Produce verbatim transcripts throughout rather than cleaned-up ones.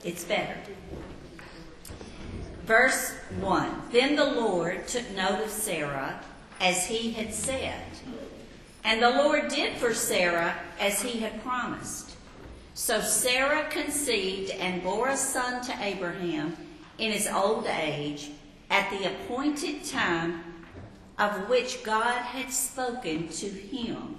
It's better. Verse one, then the Lord took note of Sarah as he had said. And the Lord did for Sarah as he had promised. So Sarah conceived and bore a son to Abraham in his old age, at the appointed time of which God had spoken to him.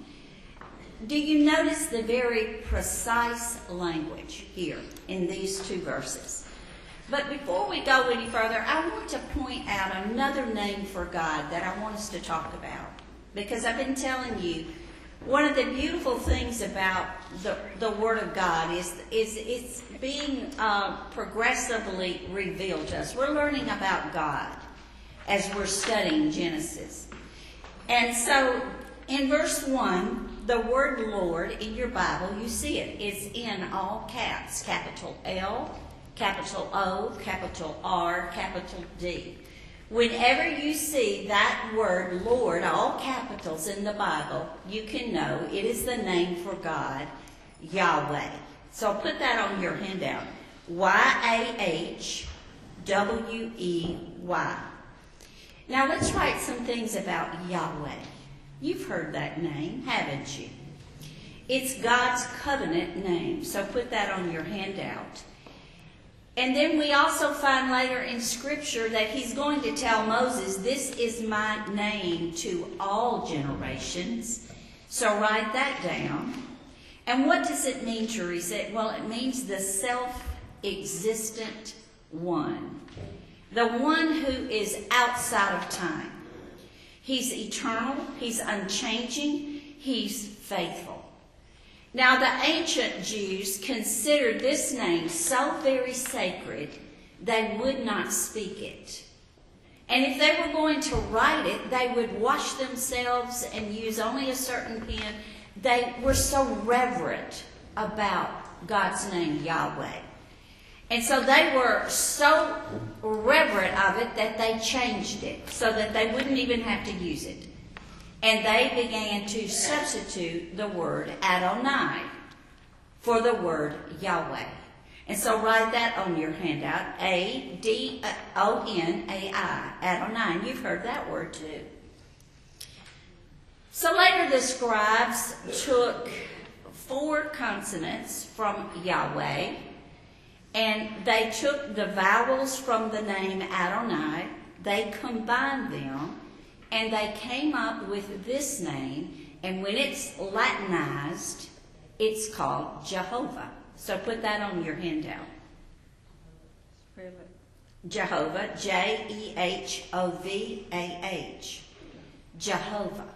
Do you notice the very precise language here in these two verses? But before we go any further, I want to point out another name for God that I want us to talk about. Because I've been telling you, one of the beautiful things about the, the Word of God is, is it's being uh, progressively revealed to us. We're learning about God as we're studying Genesis. And so in verse one, the word Lord in your Bible, you see it. It's in all caps, capital L, capital O, capital R, capital D. Whenever you see that word Lord, all capitals in the Bible, you can know it is the name for God, Yahweh. So put that on your handout. Y A H W E Y. Now let's write some things about Yahweh. You've heard that name, haven't you? It's God's covenant name, so put that on your handout. And then we also find later in Scripture that he's going to tell Moses, this is my name to all generations. So write that down. And what does it mean, Teresa? Well, it means the self-existent one. The one who is outside of time. He's eternal, he's unchanging, he's faithful. Now, the ancient Jews considered this name so very sacred, they would not speak it. And if they were going to write it, they would wash themselves and use only a certain pen. They were so reverent about God's name, Yahweh. And so they were so reverent of it that they changed it so that they wouldn't even have to use it. And they began to substitute the word Adonai for the word Yahweh. And so write that on your handout, A D O N A I, Adonai. And you've heard that word too. So later the scribes took four consonants from Yahweh, and they took the vowels from the name Adonai, they combined them, and they came up with this name. And when it's Latinized, it's called Jehovah. So put that on your handout. Jehovah, J E H O V A H. Jehovah.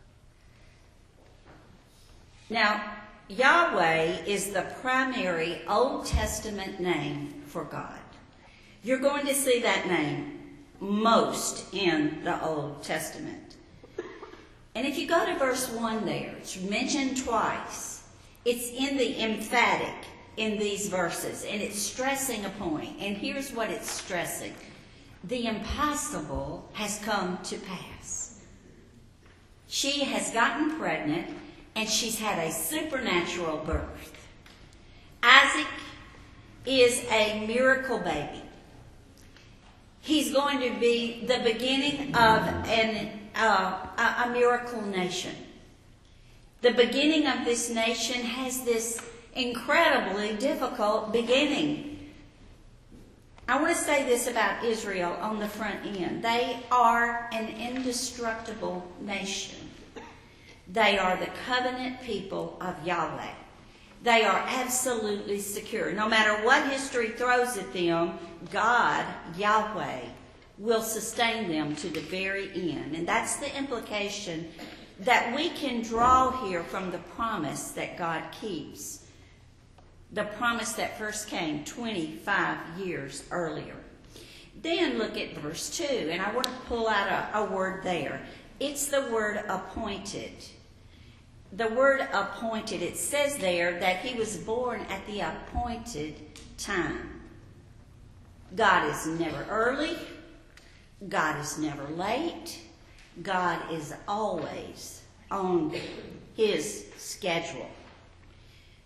Now, Yahweh is the primary Old Testament name for God. You're going to see that name most in the Old Testament. And if you go to verse one there, it's mentioned twice. It's in the emphatic in these verses, and it's stressing a point. And here's what it's stressing. The impossible has come to pass. She has gotten pregnant, and she's had a supernatural birth. Isaac is a miracle baby. He's going to be the beginning of an, uh, a, a miracle nation. The beginning of this nation has this incredibly difficult beginning. I want to say this about Israel on the front end. They are an indestructible nation. They are the covenant people of Yahweh. They are absolutely secure. No matter what history throws at them, God, Yahweh, will sustain them to the very end. And that's the implication that we can draw here from the promise that God keeps. The promise that first came twenty-five years earlier. Then look at verse two, and I want to pull out a, a word there. It's the word appointed. The word appointed, it says there that he was born at the appointed time. God is never early. God is never late. God is always on his schedule.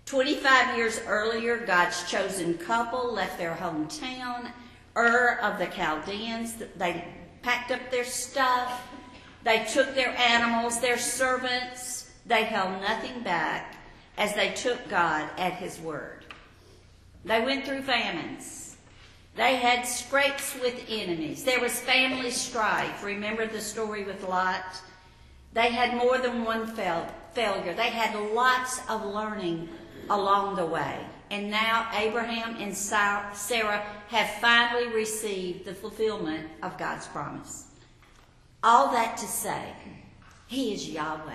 twenty-five years earlier, God's chosen couple left their hometown, Ur of the Chaldeans. They packed up their stuff. They took their animals, their servants. They held nothing back as they took God at his word. They went through famines. They had scrapes with enemies. There was family strife. Remember the story with Lot? They had more than one fail, failure. They had lots of learning along the way. And now Abraham and Sarah have finally received the fulfillment of God's promise. All that to say, he is Yahweh.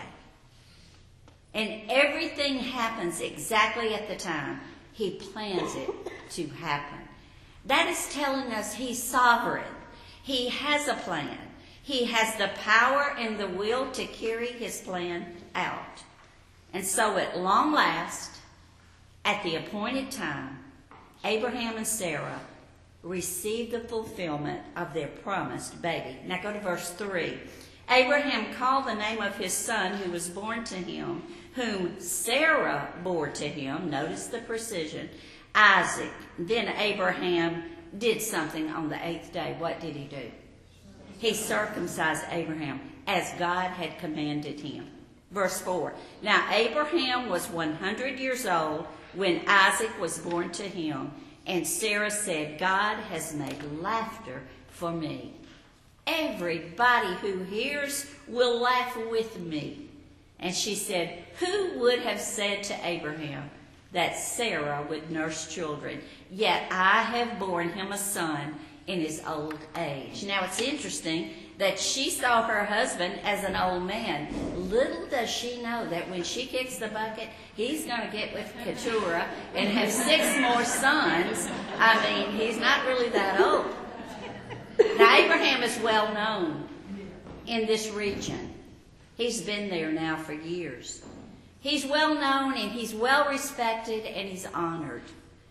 And everything happens exactly at the time he plans it to happen. That is telling us he's sovereign. He has a plan. He has the power and the will to carry his plan out. And so at long last, at the appointed time, Abraham and Sarah received the fulfillment of their promised baby. Now go to verse three. Abraham called the name of his son who was born to him, whom Sarah bore to him. Notice the precision. Isaac. Then Abraham did something on the eighth day. What did he do? He circumcised Abraham as God had commanded him. Verse four. Now Abraham was one hundred years old when Isaac was born to him, and Sarah said, God has made laughter for me. Everybody who hears will laugh with me. And she said, who would have said to Abraham that Sarah would nurse children? Yet I have borne him a son in his old age. Now it's interesting that she saw her husband as an old man. Little does she know that when she kicks the bucket, he's going to get with Keturah and have six more sons. I mean, he's not really that old. Now, Abraham is well known in this region. He's been there now for years. He's well known and he's well respected and he's honored.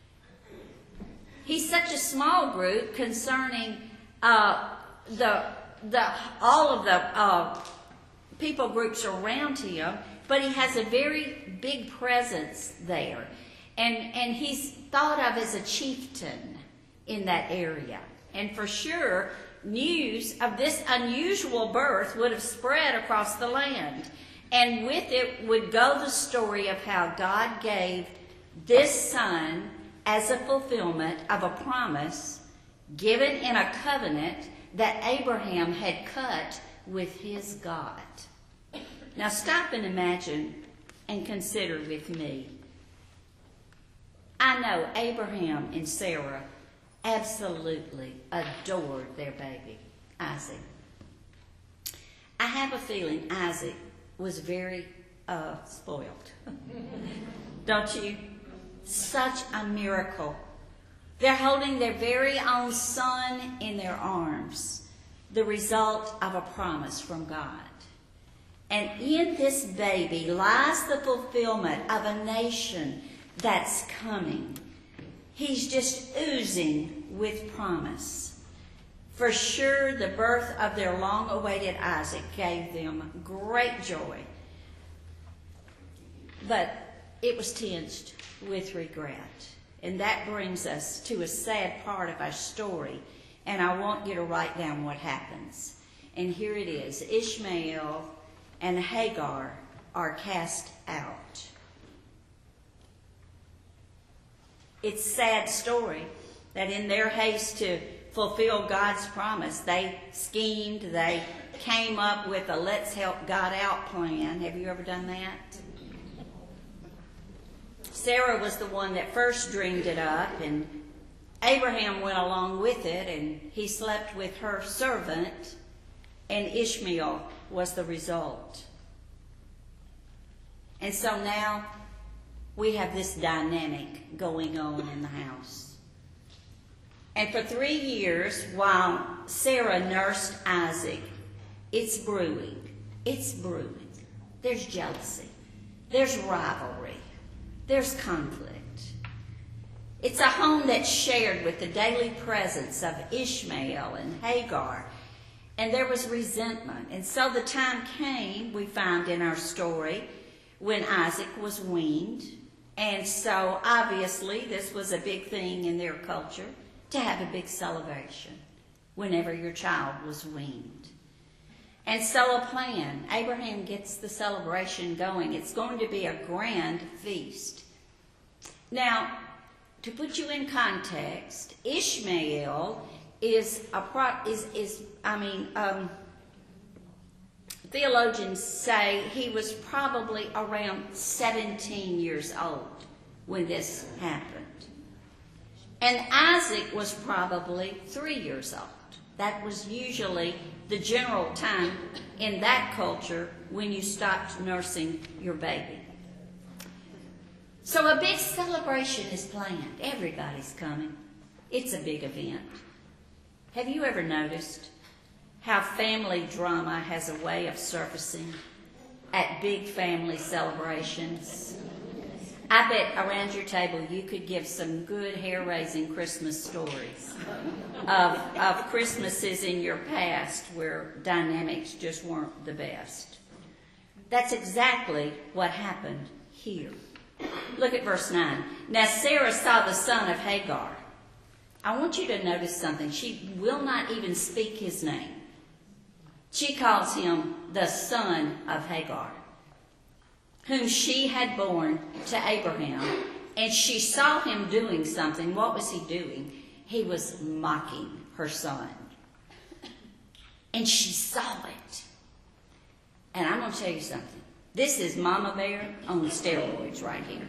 He's such a small group concerning uh, the the all of the uh, people groups around him, but he has a very big presence there, and and he's thought of as a chieftain in that area. And for sure, news of this unusual birth would have spread across the land, and with it would go the story of how God gave this son as a fulfillment of a promise given in a covenant that Abraham had cut with his God. Now stop and imagine and consider with me. I know Abraham and Sarah absolutely adored their baby, Isaac. I have a feeling Isaac was very uh, spoiled. Don't you? Such a miracle. They're holding their very own son in their arms, the result of a promise from God. And in this baby lies the fulfillment of a nation that's coming. He's just oozing with promise. For sure, the birth of their long-awaited Isaac gave them great joy. But it was tinged with regret. And that brings us to a sad part of our story. And I want you to write down what happens. And here it is. Ishmael and Hagar are cast out. It's a sad story that in their haste to fulfill God's promise, they schemed, they came up with a let's help God out plan. Have you ever done that? Sarah was the one that first dreamed it up, and Abraham went along with it, and he slept with her servant, and Ishmael was the result. And so now we have this dynamic going on in the house. And for three years, while Sarah nursed Isaac, it's brewing. It's brewing. There's jealousy. There's rivalry. There's conflict. It's a home that's shared with the daily presence of Ishmael and Hagar. And there was resentment. And so the time came, we find in our story, when Isaac was weaned And so obviously this was a big thing in their culture to have a big celebration whenever your child was weaned. And so a plan. Abraham gets the celebration going. It's going to be a grand feast. Now, to put you in context, Ishmael is a pro, is is I mean, um, theologians say he was probably around seventeen years old when this happened. And Isaac was probably three years old. That was usually the general time in that culture when you stopped nursing your baby. So a big celebration is planned. Everybody's coming. It's a big event. Have you ever noticed how family drama has a way of surfacing at big family celebrations? I bet around your table you could give some good hair-raising Christmas stories of, of Christmases in your past where dynamics just weren't the best. That's exactly what happened here. Look at verse nine. Now Sarah saw the son of Hagar. I want you to notice something. She will not even speak his name. She calls him the son of Hagar, whom she had borne to Abraham. And she saw him doing something. What was he doing? He was mocking her son. And she saw it. And I'm going to tell you something. This is Mama Bear on steroids right here.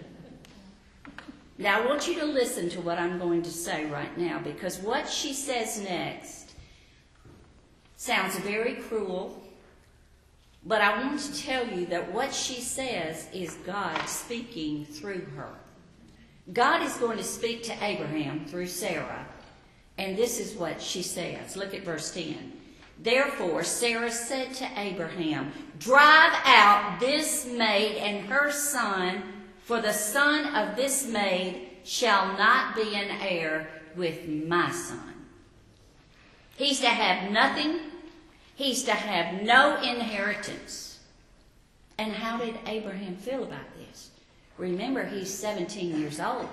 Now, I want you to listen to what I'm going to say right now, because what she says next sounds very cruel, but I want to tell you that what she says is God speaking through her. God is going to speak to Abraham through Sarah, and this is what she says. Look at verse ten. Therefore Sarah said to Abraham, drive out this maid and her son, for the son of this maid shall not be an heir with my son. He's to have nothing. He's to have no inheritance. And how did Abraham feel about this? Remember, he's seventeen years old.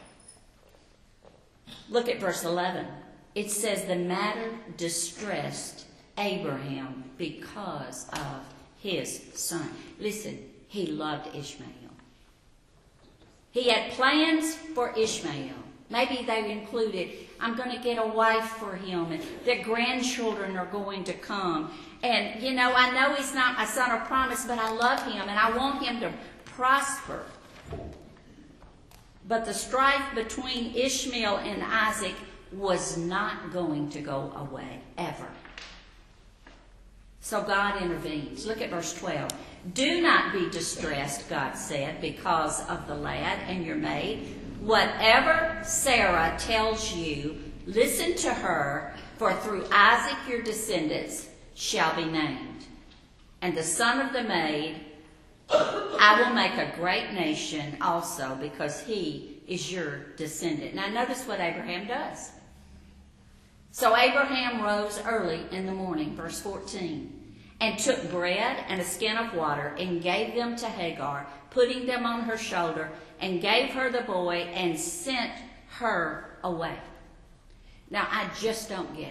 Look at verse eleven. It says, the matter distressed Abraham because of his son. Listen, he loved Ishmael. He had plans for Ishmael. Maybe they included, I'm going to get a wife for him, and their grandchildren are going to come. And, you know, I know he's not my son of promise, but I love him, and I want him to prosper. But the strife between Ishmael and Isaac was not going to go away, ever. So God intervenes. Look at verse twelve. Do not be distressed, God said, because of the lad and your maid. Whatever Sarah tells you, listen to her, for through Isaac your descendants shall be named. And the son of the maid I will make a great nation also, because he is your descendant. Now notice what Abraham does. So Abraham rose early in the morning, verse fourteen, and took bread and a skin of water and gave them to Hagar, putting them on her shoulder, and gave her the boy and sent her away. Now, I just don't get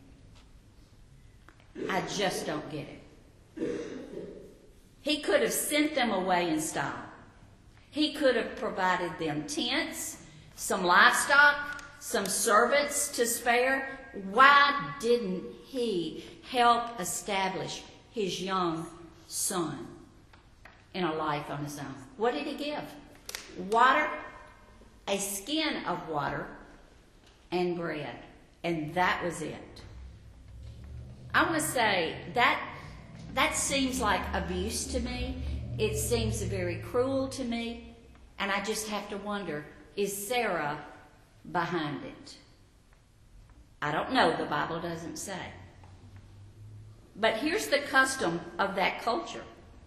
it. I just don't get it. He could have sent them away in style. He could have provided them tents, some livestock, some servants to spare. Why didn't he help establish his young son in a life on his own? What did he give? Water, a skin of water, and bread. And that was it. I want to say that that seems like abuse to me. It seems very cruel to me. And I just have to wonder, is Sarah behind it? I don't know. The Bible doesn't say. But here's the custom of that culture.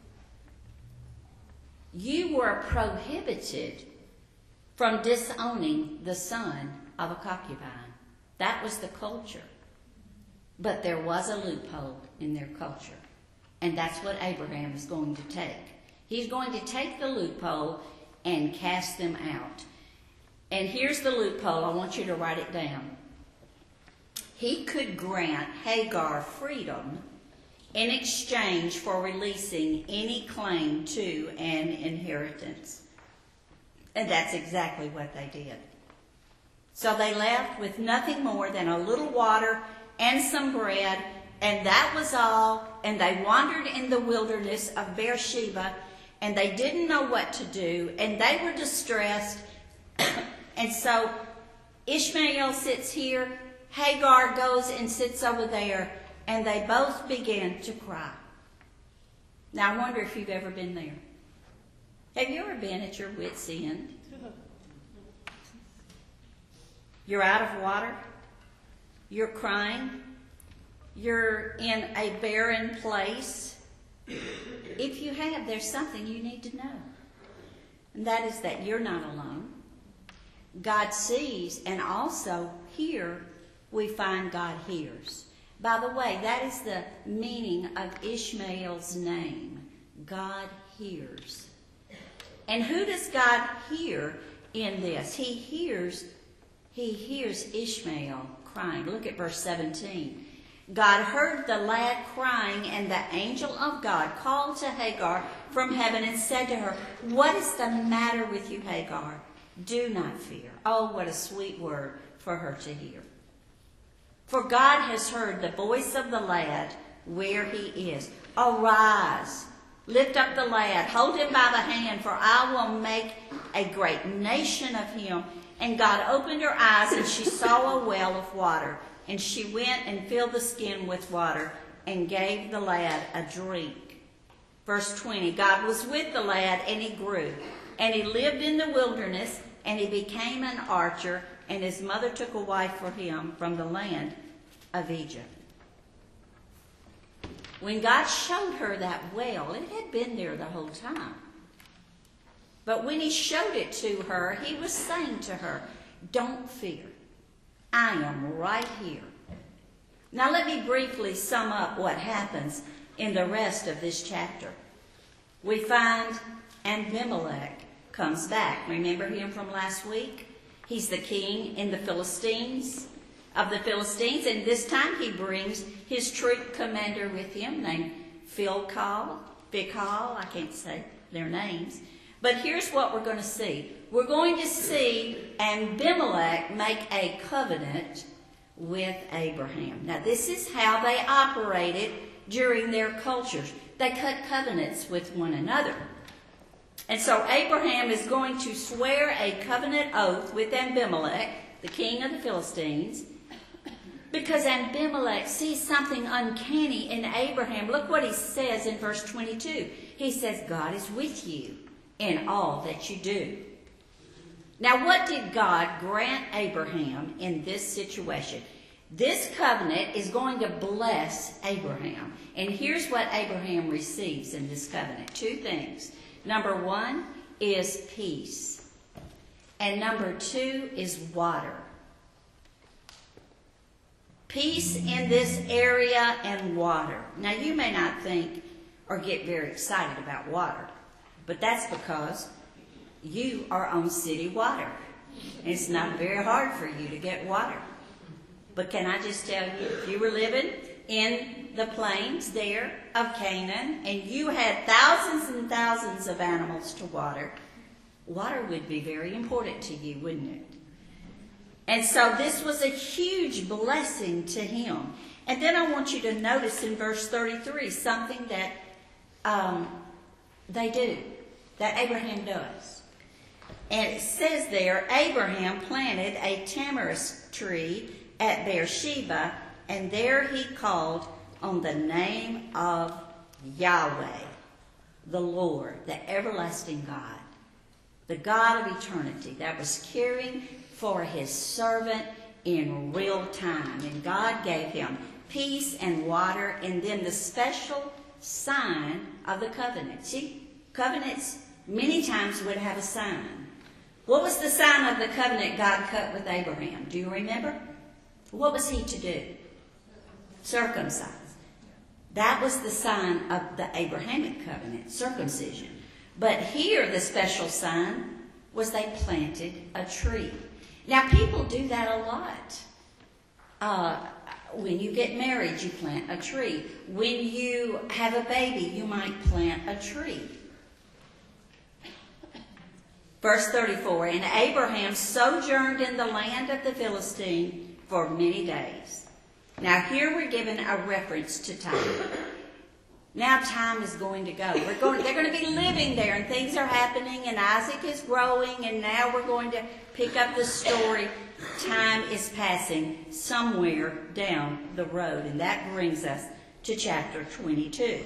You were prohibited from disowning the son of a concubine. That was the culture. But there was a loophole in their culture. And that's what Abraham is going to take. He's going to take the loophole and cast them out. And here's the loophole. I want you to write it down. He could grant Hagar freedom in exchange for releasing any claim to an inheritance. And that's exactly what they did. So they left with nothing more than a little water and some bread, and that was all. And they wandered in the wilderness of Beersheba, and they didn't know what to do, and they were distressed. And so Ishmael sits here, Hagar goes and sits over there, and they both began to cry. Now I wonder if you've ever been there. Have you ever been at your wit's end? You're out of water. You're crying. You're in a barren place. If you have, there's something you need to know. And that is that you're not alone. God sees, and also here we find God hears. By the way, that is the meaning of Ishmael's name. God hears. And who does God hear in this? He hears, he hears Ishmael crying. Look at verse seventeen. God heard the lad crying, and the angel of God called to Hagar from heaven and said to her, "What is the matter with you, Hagar? Do not fear." Oh, what a sweet word for her to hear. For God has heard the voice of the lad where he is. Arise, lift up the lad, hold him by the hand, for I will make a great nation of him. And God opened her eyes, and she saw a well of water. And she went and filled the skin with water and gave the lad a drink. Verse twenty, God was with the lad, and he grew. And he lived in the wilderness, and he became an archer, and his mother took a wife for him from the land of Egypt. When God showed her that well, it had been there the whole time. But when he showed it to her, he was saying to her, "Don't fear. I am right here." Now let me briefly sum up what happens in the rest of this chapter. We find Abimelech comes back. Remember him from last week? He's the king in the Philistines, of the Philistines, and this time he brings his troop commander with him named Phicol, Phicol, I can't say their names. But here's what we're going to see. We're going to see Abimelech make a covenant with Abraham. Now, this is how they operated during their cultures. They cut covenants with one another. And so Abraham is going to swear a covenant oath with Abimelech, the king of the Philistines, because Abimelech sees something uncanny in Abraham. Look what he says in verse twenty-two. He says, "God is with you in all that you do." Now, what did God grant Abraham in this situation? This covenant is going to bless Abraham. And here's what Abraham receives in this covenant. Two things. Number one is peace. And number two is water. Peace in this area and water. Now, you may not think or get very excited about water, but that's because you are on city water. It's not very hard for you to get water. But can I just tell you, if you were living in the plains there of Canaan and you had thousands and thousands of animals to water, water would be very important to you, wouldn't it? And so this was a huge blessing to him. And then I want you to notice in verse thirty-three something that um, they do, that Abraham does. And it says there, Abraham planted a tamarisk tree at Beersheba, and there he called on the name of Yahweh, the Lord, the everlasting God, the God of eternity that was caring for his servant in real time. And God gave him peace and water, and then the special sign of the covenant. See, covenants many times would have a sign. What was the sign of the covenant God cut with Abraham? Do you remember? What was he to do? Circumcise. That was the sign of the Abrahamic covenant, circumcision. But here the special sign was they planted a tree. Now, people do that a lot. Uh, when you get married, you plant a tree. When you have a baby, you might plant a tree. Verse thirty-four, and Abraham sojourned in the land of the Philistine for many days. Now, here we're given a reference to time. Now time is going to go. We're going, they're going to be living there, and things are happening, and Isaac is growing, and now we're going to pick up the story. Time is passing somewhere down the road, and that brings us to chapter twenty-two.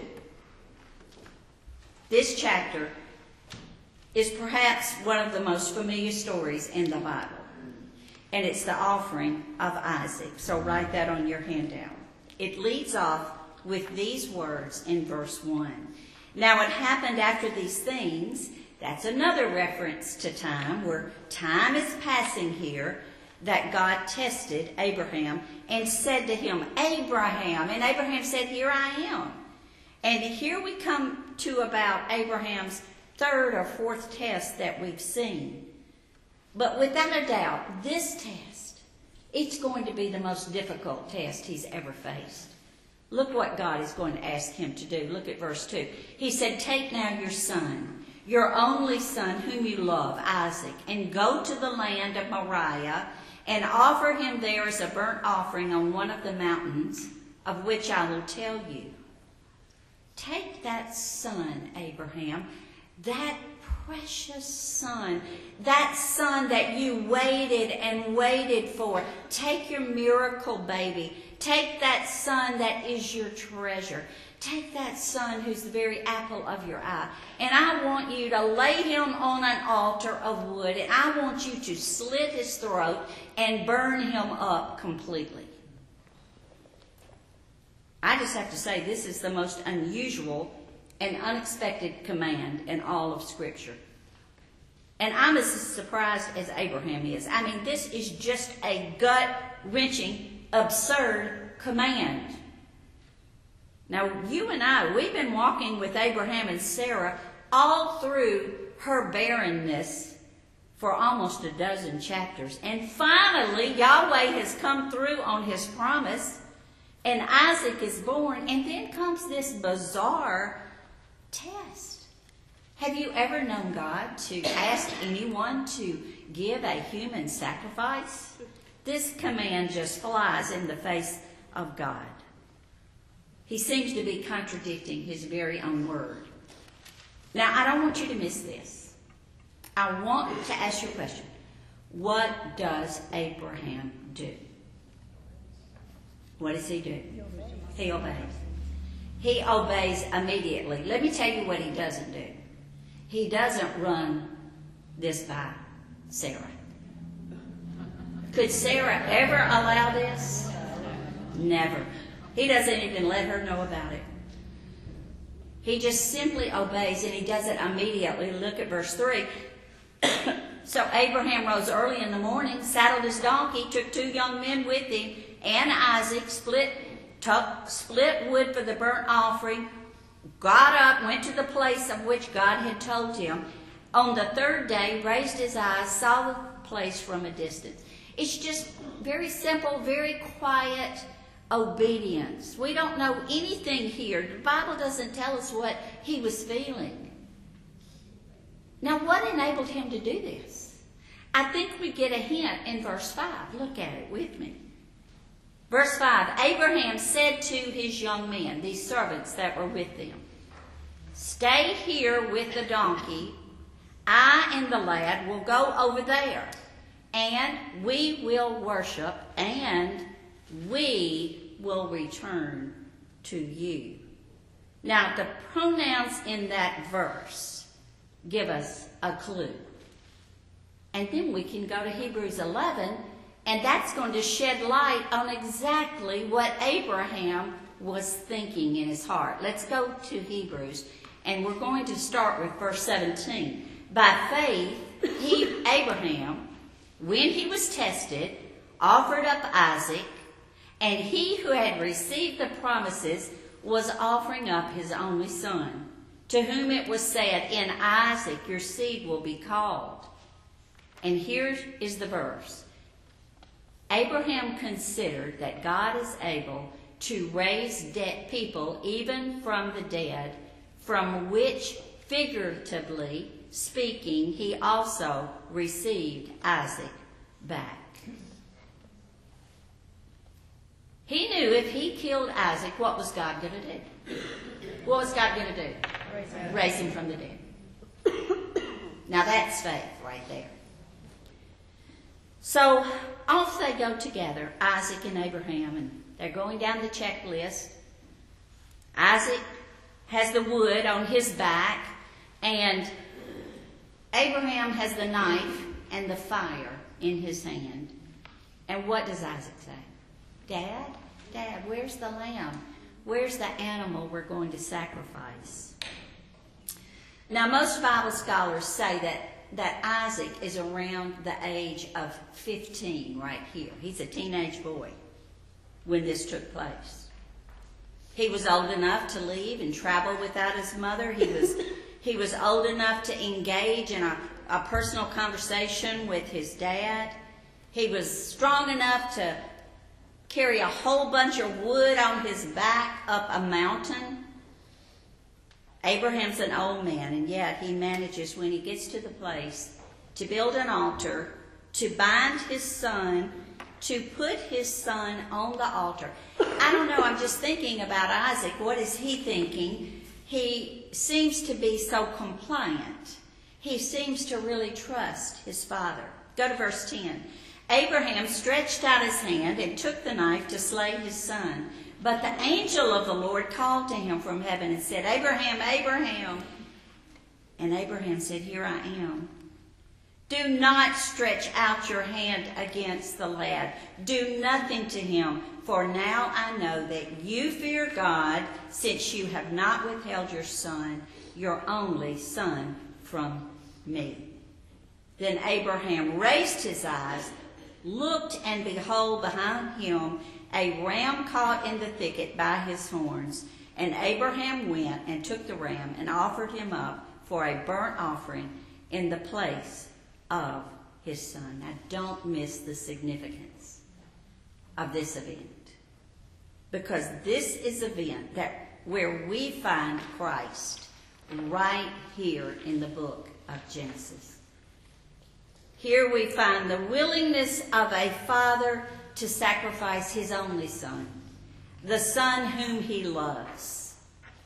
This chapter is perhaps one of the most familiar stories in the Bible, and it's the offering of Isaac. So write that on your handout. It leads off with these words in verse one. Now it happened after these things, that's another reference to time, where time is passing here, that God tested Abraham and said to him, Abraham. And Abraham said, here I am. And here we come to about Abraham's third or fourth test that we've seen. But without a doubt, this test, it's going to be the most difficult test he's ever faced. Look what God is going to ask him to do. Look at verse two. He said, take now your son, your only son whom you love, Isaac, and go to the land of Moriah and offer him there as a burnt offering on one of the mountains of which I will tell you. Take that son, Abraham, that precious son, that son that you waited and waited for. Take your miracle baby. Take that son that is your treasure. Take that son who's the very apple of your eye. And I want you to lay him on an altar of wood. And I want you to slit his throat and burn him up completely. I just have to say, this is the most unusual and unexpected command in all of Scripture. And I'm as surprised as Abraham is. I mean, this is just a gut-wrenching, absurd command. Now, you and I, we've been walking with Abraham and Sarah all through her barrenness for almost a dozen chapters. And finally, Yahweh has come through on his promise, and Isaac is born. And then comes this bizarre test. Have you ever known God to ask anyone to give a human sacrifice? This command just flies in the face of God. He seems to be contradicting his very own word. Now, I don't want you to miss this. I want to ask you a question. What does Abraham do? What does he do? He obeys. He obeys immediately. Let me tell you what he doesn't do. He doesn't run this by Sarah. Could Sarah ever allow this? Never. He doesn't even let her know about it. He just simply obeys, and he does it immediately. Look at verse three. So Abraham rose early in the morning, saddled his donkey, took two young men with him, and Isaac, split, took, split wood for the burnt offering, got up, went to the place of which God had told him. On the third day, raised his eyes, saw the place from a distance. It's just very simple, very quiet obedience. We don't know anything here. The Bible doesn't tell us what he was feeling. Now, what enabled him to do this? I think we get a hint in verse five. Look at it with me. Verse five, Abraham said to his young men, these servants that were with them, stay here with the donkey. I and the lad will go over there, and we will worship, and we will return to you. Now, the pronouns in that verse give us a clue. And then we can go to Hebrews eleven, and that's going to shed light on exactly what Abraham was thinking in his heart. Let's go to Hebrews, and we're going to start with verse seventeen. By faith, he, Abraham, when he was tested, offered up Isaac, and he who had received the promises was offering up his only son, to whom it was said, in Isaac your seed will be called. And here is the verse. Abraham considered that God is able to raise dead people even from the dead, from which, figuratively speaking, he also received Isaac back. He knew if he killed Isaac, what was God going to do? What was God going to do? Raise him. Raise him from the dead. Now that's faith right there. So off they go together, Isaac and Abraham, and they're going down the checklist. Isaac has the wood on his back, and Abraham has the knife and the fire in his hand. And what does Isaac say? Dad, Dad, where's the lamb? Where's the animal we're going to sacrifice? Now, most Bible scholars say that, that Isaac is around the age of fifteen right here. He's a teenage boy when this took place. He was old enough to leave and travel without his mother. He was, he was old enough to engage in a, a personal conversation with his dad. He was strong enough to carry a whole bunch of wood on his back up a mountain. Abraham's an old man, and yet he manages, when he gets to the place, to build an altar, to bind his son, to put his son on the altar. I don't know, I'm just thinking about Isaac. What is he thinking? He seems to be so compliant. He seems to really trust his father. Go to verse ten. Abraham stretched out his hand and took the knife to slay his son. But the angel of the Lord called to him from heaven and said, Abraham, Abraham. And Abraham said, Here I am. Do not stretch out your hand against the lad. Do nothing to him, for now I know that you fear God, since you have not withheld your son, your only son, from me. Then Abraham raised his eyes, looked, and behold, behind him a ram caught in the thicket by his horns. And Abraham went and took the ram and offered him up for a burnt offering in the place of his son. Now don't miss the significance of this event, because this is an event that where we find Christ right here in the book of Genesis. Here we find the willingness of a father to sacrifice his only son, the son whom he loves.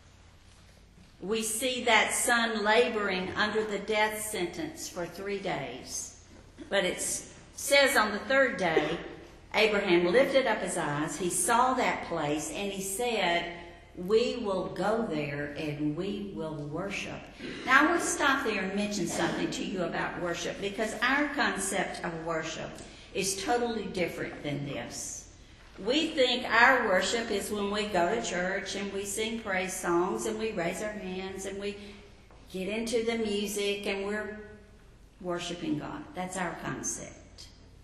We see that son laboring under the death sentence for three days. But it says on the third day, Abraham lifted up his eyes, he saw that place, and he said, we will go there and we will worship. Now I want to stop there and mention something to you about worship, because our concept of worship is totally different than this. We think our worship is when we go to church and we sing praise songs and we raise our hands and we get into the music and we're worshiping God. That's our concept.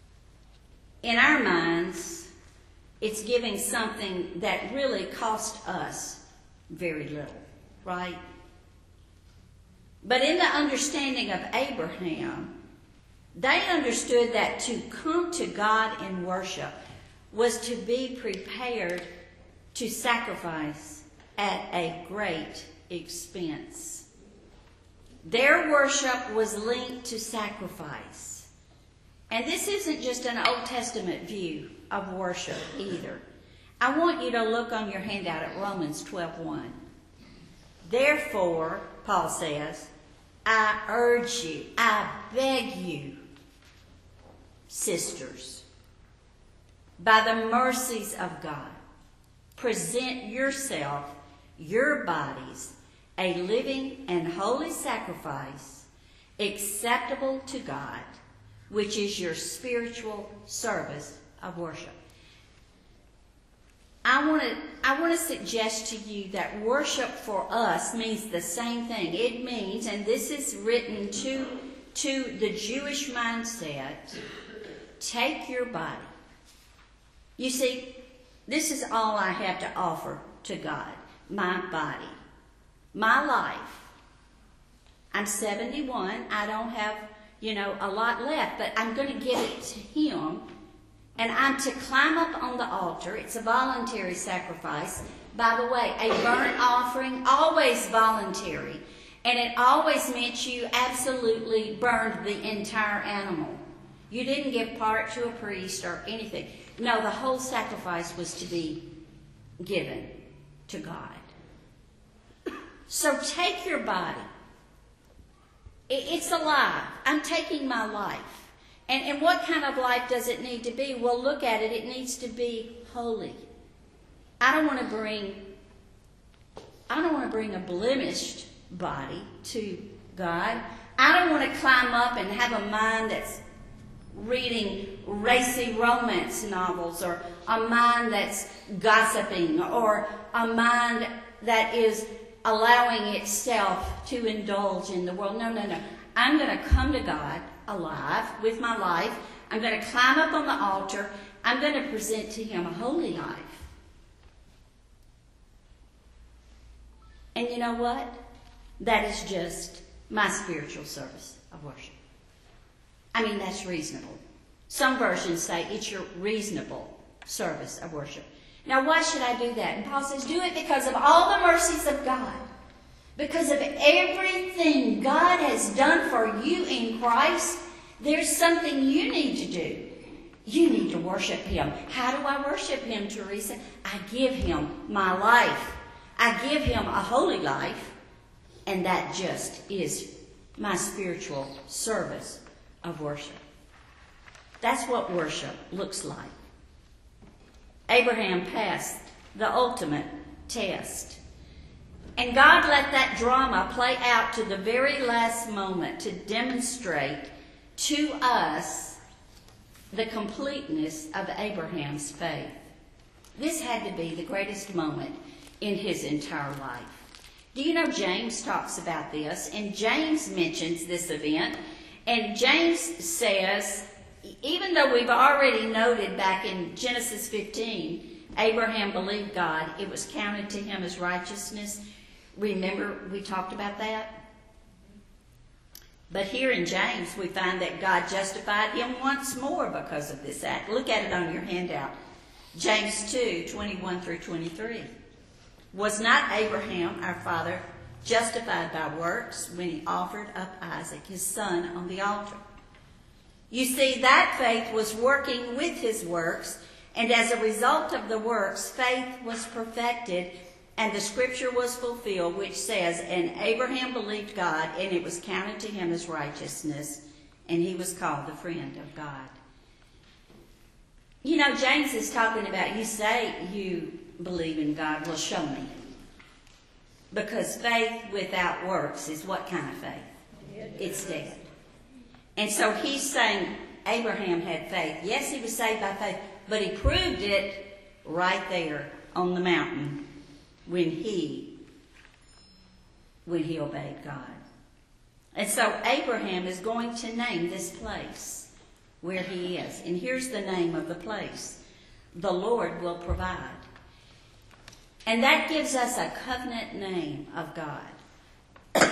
In our minds, it's giving something that really cost us very little, right? But in the understanding of Abraham, they understood that to come to God in worship was to be prepared to sacrifice at a great expense. Their worship was linked to sacrifice. And this isn't just an Old Testament view of worship either. I want you to look on your handout at Romans twelve one. Therefore, Paul says, I urge you, I beg you, sisters, by the mercies of God, present yourself, your bodies, a living and holy sacrifice, acceptable to God, which is your spiritual service of worship. I want to I want to suggest to you that worship for us means the same thing. It means, and this is written to, to the Jewish mindset, take your body. You see, this is all I have to offer to God, my body, my life. I'm seventy-one. I don't have, you know, a lot left, but I'm going to give it to him. And I'm to climb up on the altar. It's a voluntary sacrifice. By the way, a burnt offering, always voluntary. And it always meant you absolutely burned the entire animal. You didn't give part to a priest or anything. No, the whole sacrifice was to be given to God. So take your body. It's alive. I'm taking my life. And, and what kind of life does it need to be? Well, look at it. It needs to be holy. I don't want to bring, I don't want to bring a blemished body to God. I don't want to climb up and have a mind that's reading racy romance novels, or a mind that's gossiping, or a mind that is allowing itself to indulge in the world. No, no, no. I'm going to come to God alive with my life. I'm going to climb up on the altar. I'm going to present to him a holy life. And you know what? That is just my spiritual service of worship. I mean, that's reasonable. Some versions say it's your reasonable service of worship. Now, why should I do that? And Paul says, do it because of all the mercies of God. Because of everything God has done for you in Christ, there's something you need to do. You need to worship him. How do I worship him, Teresa? I give him my life. I give him a holy life. And that just is my spiritual service of worship. That's what worship looks like. Abraham passed the ultimate test. And God let that drama play out to the very last moment to demonstrate to us the completeness of Abraham's faith. This had to be the greatest moment in his entire life. Do you know James talks about this? And James mentions this event. And James says, even though we've already noted back in Genesis fifteen, Abraham believed God, it was counted to him as righteousness. Remember, we talked about that? But here in James, we find that God justified him once more because of this act. Look at it on your handout. James two, twenty-one through twenty-three. Was not Abraham, our father, justified by works when he offered up Isaac, his son, on the altar? You see, that faith was working with his works, and as a result of the works, faith was perfected, and the scripture was fulfilled, which says, and Abraham believed God, and it was counted to him as righteousness, and he was called the friend of God. You know, James is talking about, you say you believe in God, well, show me. Because faith without works is what kind of faith? It's dead. And so he's saying Abraham had faith. Yes, he was saved by faith, but he proved it right there on the mountain when he, when he obeyed God. And so Abraham is going to name this place where he is. And here's the name of the place. The Lord will provide. And that gives us a covenant name of God.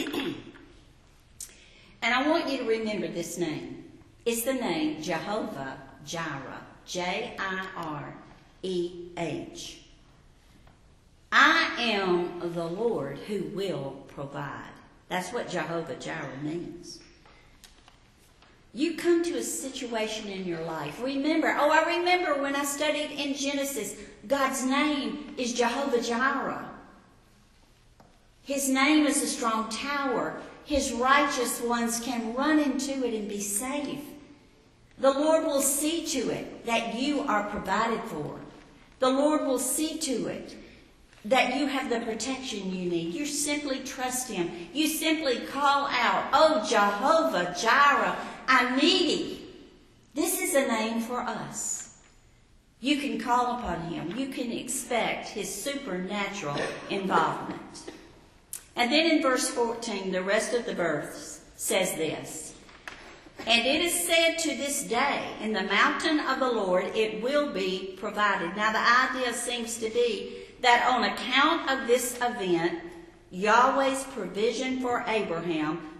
And I want you to remember this name. It's the name Jehovah Jireh. J I R E H. I am the Lord who will provide. That's what Jehovah Jireh means. You come to a situation in your life. Remember, oh, I remember when I studied in Genesis, God's name is Jehovah Jireh. His name is a strong tower. His righteous ones can run into it and be safe. The Lord will see to it that you are provided for. The Lord will see to it that you have the protection you need. You simply trust him. You simply call out, oh, Jehovah Jireh, I'm needy. This is a name for us. You can call upon him. You can expect his supernatural involvement. And then in verse fourteen, the rest of the verse says this. And it is said to this day, in the mountain of the Lord it will be provided. Now the idea seems to be that on account of this event, Yahweh's provision for Abraham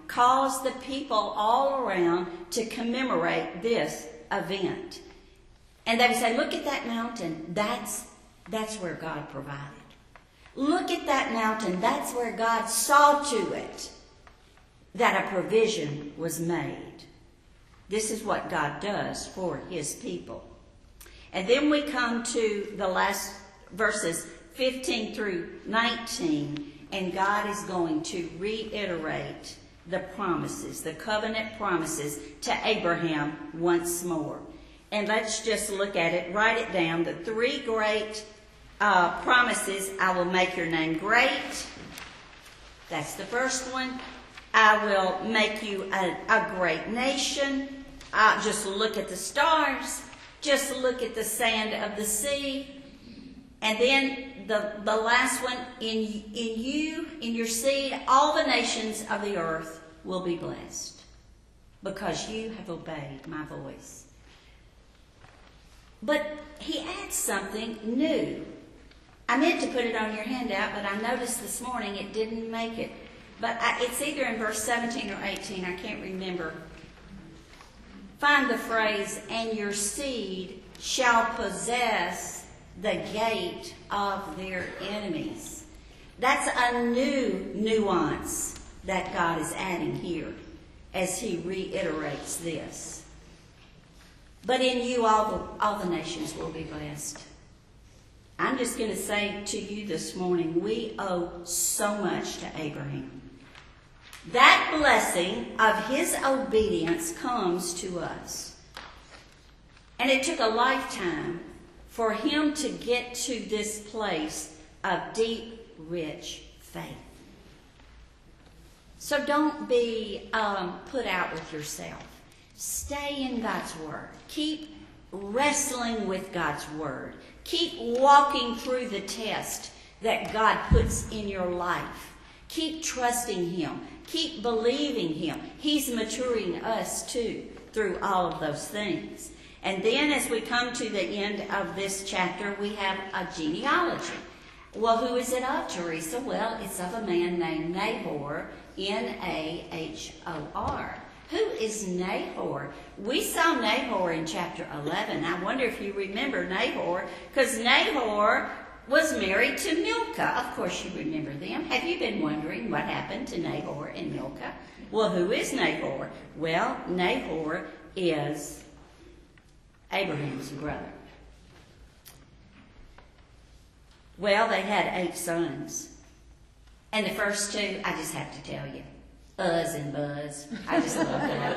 caused the people all around to commemorate this event. And they would say, look at that mountain. That's, that's where God provided. Look at that mountain. That's where God saw to it that a provision was made. This is what God does for his people. And then we come to the last verses fifteen through nineteen, and God is going to reiterate the promises, the covenant promises to Abraham once more. And let's just look at it, write it down. The three great uh, promises: I will make your name great. That's the first one. I will make you a, a great nation. Uh, just look at the stars. Just look at the sand of the sea. And then the, the last one, in, in you, in your seed, all the nations of the earth will be blessed because you have obeyed my voice. But he adds something new. I meant to put it on your handout, but I noticed this morning it didn't make it. But I, it's either in verse seventeen or eighteen, I can't remember. Find the phrase, and your seed shall possess the gate of their enemies. That's a new nuance that God is adding here as he reiterates this. But in you all the, all the nations will be blessed. I'm just going to say to you this morning, we owe so much to Abraham. That blessing of his obedience comes to us. And it took a lifetime for him to get to this place of deep, rich faith. So don't be um, put out with yourself. Stay in God's Word. Keep wrestling with God's Word. Keep walking through the test that God puts in your life. Keep trusting him. Keep believing him. He's maturing us too through all of those things. And then as we come to the end of this chapter, we have a genealogy. Well, who is it of, Teresa? Well, it's of a man named Nahor, N A H O R. Who is Nahor? We saw Nahor in chapter eleven. I wonder if you remember Nahor, because Nahor was married to Milcah. Of course you remember them. Have you been wondering what happened to Nahor and Milcah? Well, who is Nahor? Well, Nahor is Abraham's brother. Well, they had eight sons. And the first two, I just have to tell you, Uz and Buzz. I just love that.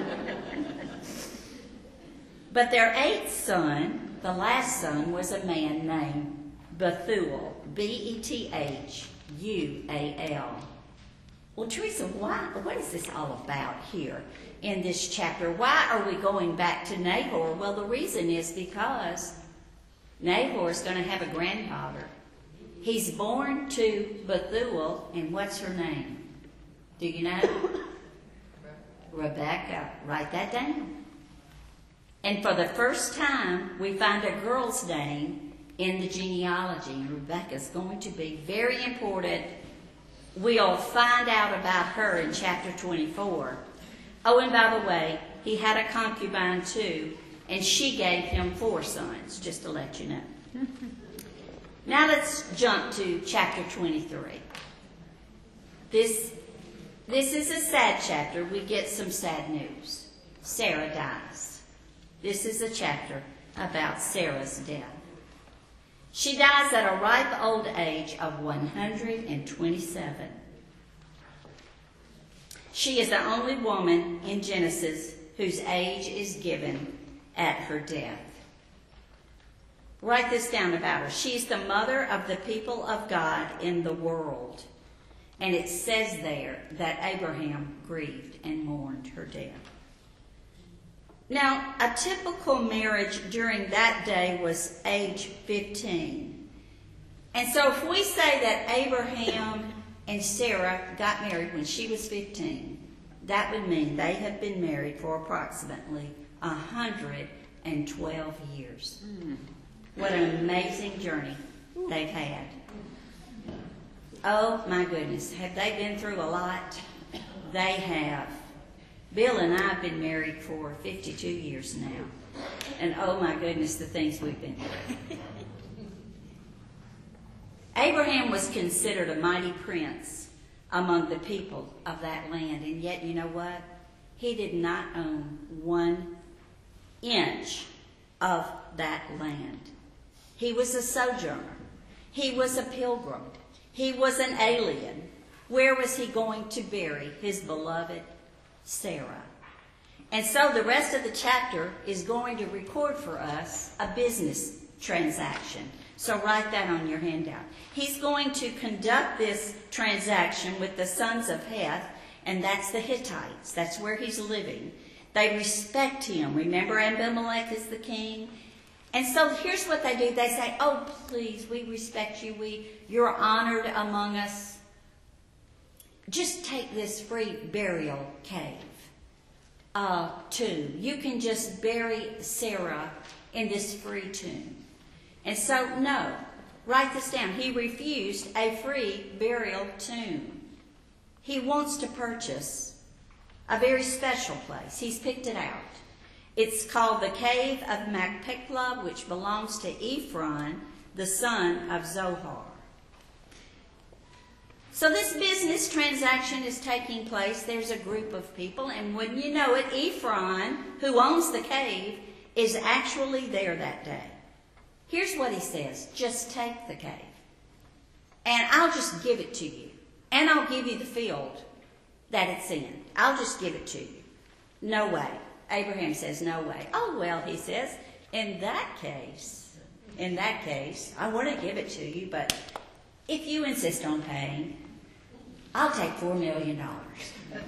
But their eighth son, the last son, was a man named Bethuel, B E T H U A L. Well, Teresa, why, what is this all about here in this chapter? Why are we going back to Nahor? Well, the reason is because Nahor is going to have a grandfather. He's born to Bethuel, and what's her name? Do you know? Rebecca. Write that down. And for the first time, we find a girl's name in the genealogy, and Rebecca's going to be very important. We'll find out about her in chapter twenty-four. Oh, and by the way, he had a concubine too, and she gave him four sons, just to let you know. Now let's jump to chapter twenty-three. This, this is a sad chapter. We get some sad news. Sarah dies. This is a chapter about Sarah's death. She dies at a ripe old age of one hundred twenty-seven. She is the only woman in Genesis whose age is given at her death. Write this down about her. She's the mother of the people of God in the world. And it says there that Abraham grieved and mourned her death. Now, a typical marriage during that day was age fifteen. And so if we say that Abraham and Sarah got married when she was fifteen, that would mean they have been married for approximately one hundred twelve years. Mm. What an amazing journey they've had. Oh, my goodness. Have they been through a lot? they have. Bill and I have been married for fifty-two years now. And oh my goodness, the things we've been through. Abraham was considered a mighty prince among the people of that land. And yet, you know what? He did not own one inch of that land. He was a sojourner. He was a pilgrim. He was an alien. Where was he going to bury his beloved Sarah? And so the rest of the chapter is going to record for us a business transaction. So write that on your handout. He's going to conduct this transaction with the sons of Heth, and that's the Hittites. That's where he's living. They respect him. Remember, Abimelech is the king. And so here's what they do. They say, oh, please, we respect you. We, you're honored among us. Just take this free burial cave, uh, tomb. You can just bury Sarah in this free tomb. And so, no, write this down. He refused a free burial tomb. He wants to purchase a very special place. He's picked it out. It's called the Cave of Machpelah, which belongs to Ephron, the son of Zohar. So this business transaction is taking place. There's a group of people, and wouldn't you know it, Ephron, who owns the cave, is actually there that day. Here's what he says. Just take the cave, and I'll just give it to you, and I'll give you the field that it's in. I'll just give it to you. No way. Abraham says, no way. Oh, well, he says, in that case, in that case, I want to give it to you, but if you insist on paying, I'll take four million dollars.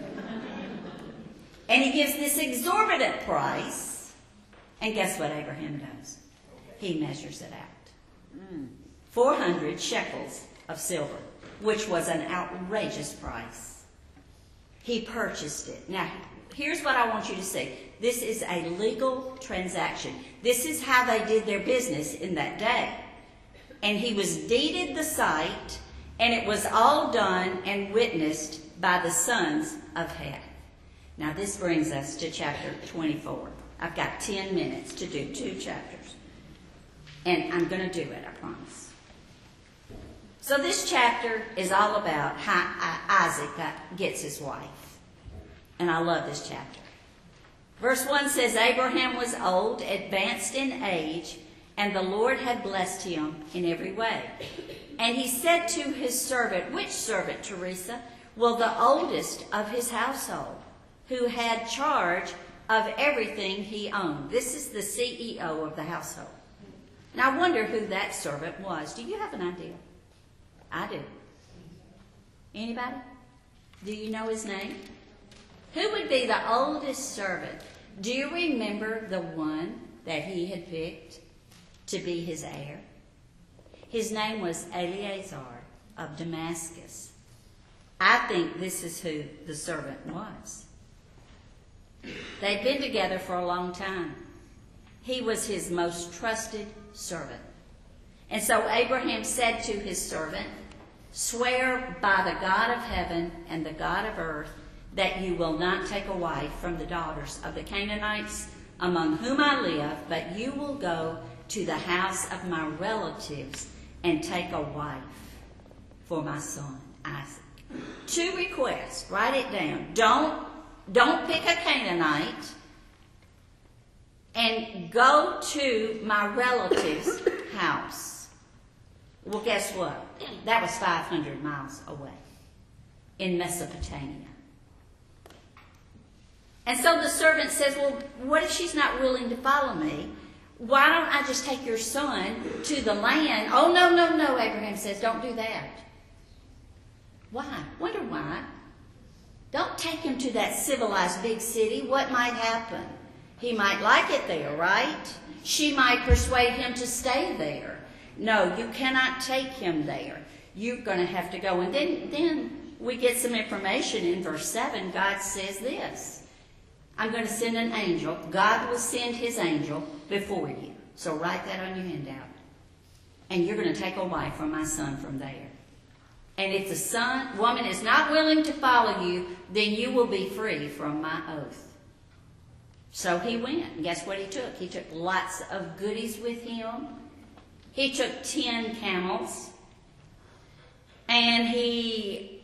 And he gives this exorbitant price, and guess what Abraham does? He measures it out. four hundred shekels of silver, which was an outrageous price. He purchased it. Now, here's what I want you to see. This is a legal transaction. This is how they did their business in that day. And he was deeded the site, and it was all done and witnessed by the sons of Heth. Now, this brings us to chapter twenty-four. I've got ten minutes to do two chapters. And I'm going to do it, I promise. So this chapter is all about how Isaac gets his wife. And I love this chapter. Verse one says, Abraham was old, advanced in age, and the Lord had blessed him in every way. And he said to his servant, which servant, Teresa? Well, the oldest of his household, who had charge of everything he owned. This is the C E O of the household. Now, I wonder who that servant was. Do you have an idea? I do. Anybody? Do you know his name? Who would be the oldest servant? Do you remember the one that he had picked to be his heir? His name was Eleazar of Damascus. I think this is who the servant was. They'd been together for a long time. He was his most trusted servant. And so Abraham said to his servant, swear by the God of heaven and the God of earth that you will not take a wife from the daughters of the Canaanites among whom I live, but you will go to the house of my relatives and take a wife for my son, Isaac. Two requests. Write it down. Don't, don't pick a Canaanite. And go to my relative's house. Well, guess what? That was five hundred miles away in Mesopotamia. And so the servant says, well, what if she's not willing to follow me? Why don't I just take your son to the land? Oh, no, no, no, Abraham says, don't do that. Why? Wonder why. Don't take him to that civilized big city. What might happen? He might like it there, right? She might persuade him to stay there. No, you cannot take him there. You're going to have to go. And then, then we get some information in verse seven. God says this. I'm going to send an angel. God will send his angel before you. So write that on your handout. And you're going to take a wife for my son from there. And if the son, woman is not willing to follow you, then you will be free from my oath. So he went. And guess what he took? He took lots of goodies with him. He took ten camels. And he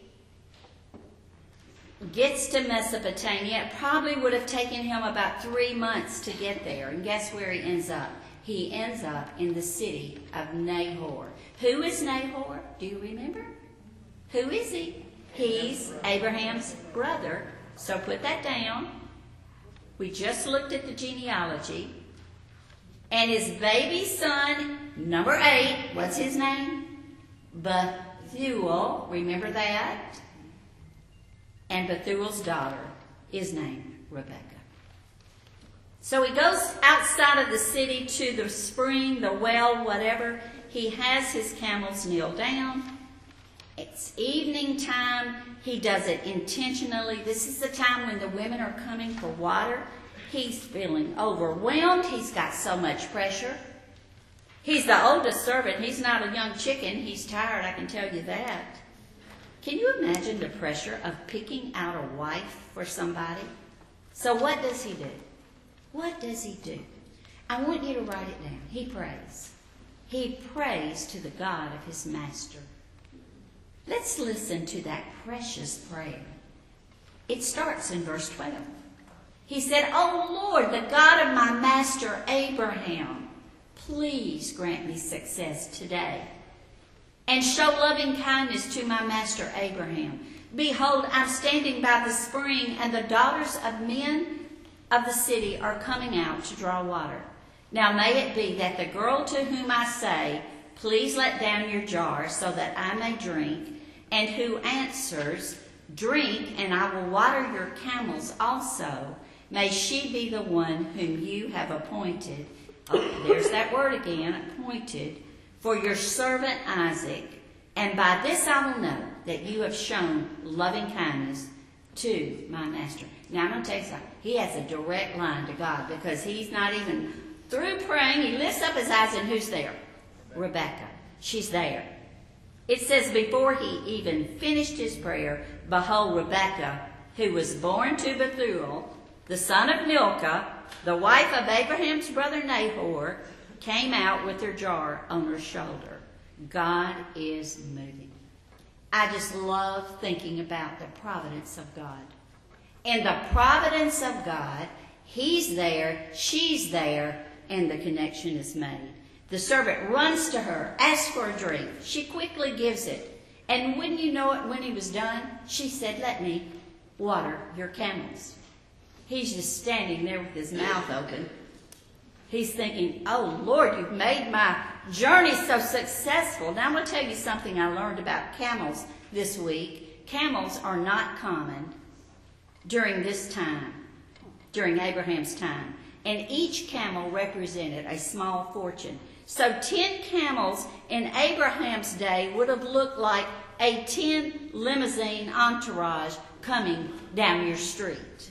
gets to Mesopotamia. It probably would have taken him about three months to get there. And guess where he ends up? He ends up in the city of Nahor. Who is Nahor? Do you remember? Who is he? He's Abraham's brother. So put that down. We just looked at the genealogy. And his baby son, number eight, what's his name? Bethuel. Remember that? And Bethuel's daughter is named Rebekah. So he goes outside of the city to the spring, the well, whatever. He has his camels kneel down. It's evening time. He does it intentionally. This is the time when the women are coming for water. He's feeling overwhelmed. He's got so much pressure. He's the oldest servant. He's not a young chicken. He's tired, I can tell you that. Can you imagine the pressure of picking out a wife for somebody? So what does he do? What does he do? I want you to write it down. He prays. He prays to the God of his master. Let's listen to that precious prayer. It starts in verse twelve. He said, "O Lord, the God of my master Abraham, please grant me success today and show loving kindness to my master Abraham. Behold, I'm standing by the spring, and the daughters of men of the city are coming out to draw water. Now may it be that the girl to whom I say, 'Please let down your jar so that I may drink,' and who answers, 'Drink, and I will water your camels also,' may she be the one whom you have appointed." Oh, there's that word again, appointed, "for your servant Isaac. And by this I will know that you have shown loving kindness to my master." Now I'm going to tell you something. He has a direct line to God because he's not even through praying. He lifts up his eyes, and who's there? Rebekah. She's there. It says before he even finished his prayer, behold, Rebekah, who was born to Bethuel, the son of Milcah, the wife of Abraham's brother Nahor, came out with her jar on her shoulder. God is moving. I just love thinking about the providence of God. In the providence of God, he's there, she's there, and the connection is made. The servant runs to her, asks for a drink. She quickly gives it. And wouldn't you know it, when he was done, she said, "Let me water your camels." He's just standing there with his mouth open. He's thinking, "Oh, Lord, you've made my journey so successful." Now, I'm going to tell you something I learned about camels this week. Camels are not common during this time, during Abraham's time. And each camel represented a small fortune. So ten camels in Abraham's day would have looked like a ten limousine entourage coming down your street.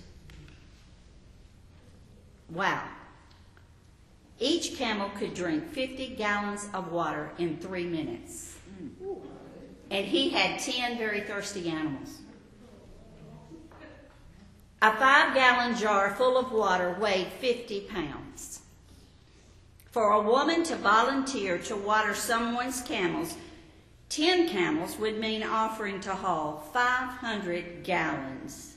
Wow. Each camel could drink fifty gallons of water in three minutes. And he had ten very thirsty animals. A five-gallon jar full of water weighed fifty pounds. For a woman to volunteer to water someone's camels, ten camels would mean offering to haul five hundred gallons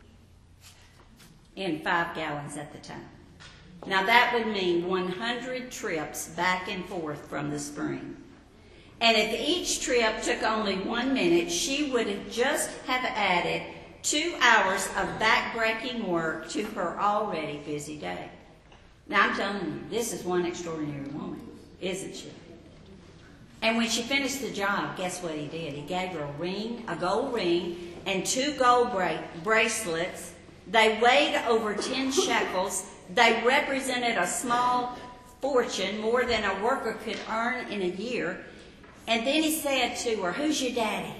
in five gallons at the time. Now that would mean one hundred trips back and forth from the spring. And if each trip took only one minute, she would have just have added two hours of back-breaking work to her already busy day. Now I'm telling you, this is one extraordinary woman, isn't she? And when she finished the job, guess what he did? He gave her a ring, a gold ring, and two gold bra- bracelets. They weighed over ten shekels. They represented a small fortune, more than a worker could earn in a year. And then he said to her, "Who's your daddy?